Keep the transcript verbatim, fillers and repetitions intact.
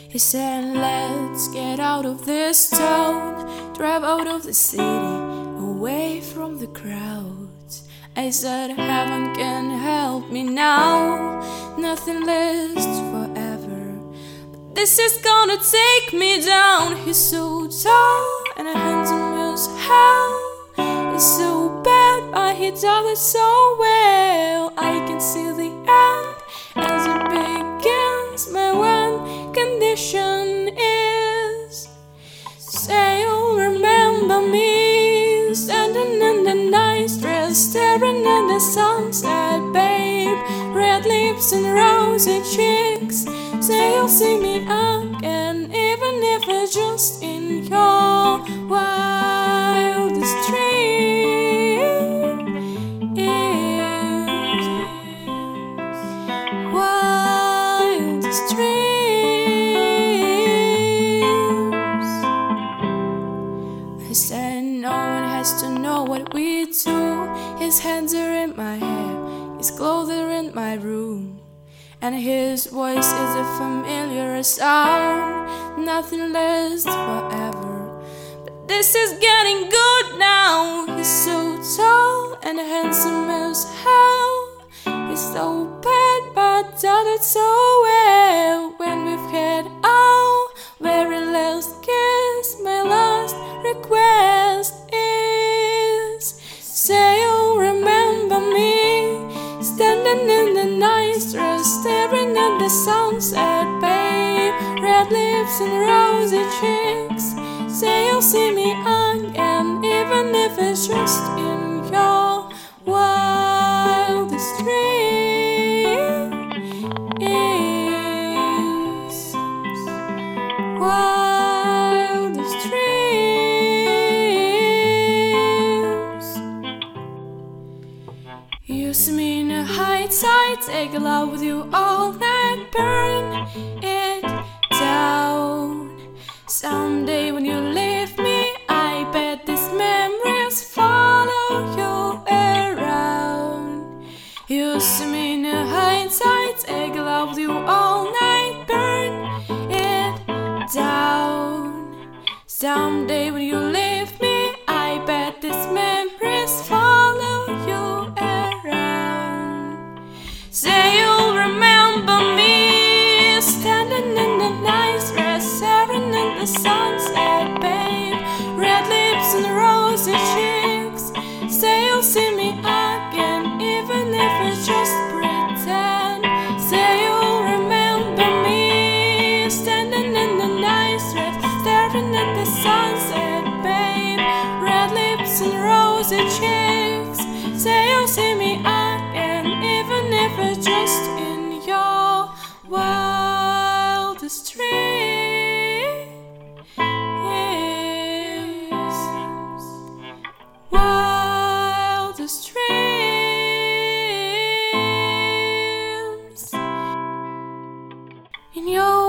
He said, let's get out of this town, drive out of the city, away from the crowds. I said, heaven can help me now, nothing lasts forever, but this is gonna take me down. He's so tall and handsome as hell. He's so bad, but he does it so well. I can see the end as it begins. My one condition is, say you'll remember me, standing in the nice dress, staring at the sunset, babe. Red lips and rosy cheeks. Say you'll see me again, even if it's just in your wildest dreams. Wildest dreams. I said, no one has to know what we do. His hands are in my hair, his clothes are in my room, and his voice is a familiar sound. Nothing lasts forever, but this is getting good now. He's so tall and handsome as hell. He's so bad, but does it so well. When we've had our very last kiss, my last request is, say you'll remember me, standing in the nice dress, staring at the sunset, babe. Red lips and rosy cheeks. Say you'll see me again, even if it's just in your wildest dreams. Wildest dreams. You see me in a high tide, take a love with you all night, burn it down. Someday when you leave me, I bet these memories follow you around. You see me in a high tide, take a love with you all night, burn it down. Someday when you leave me, I bet these memories follow you around. Say you'll remember me, standing in the nice dress, staring at the sunset, babe. Red lips and rosy cheeks. Say you'll see me again, even if it's just pretend. Say you'll remember me, standing in the nice dress, staring at the sunset, babe. Red lips and rosy cheeks. Say you'll see me again, even if it's just in your wildest dreams. Wildest dreams. In your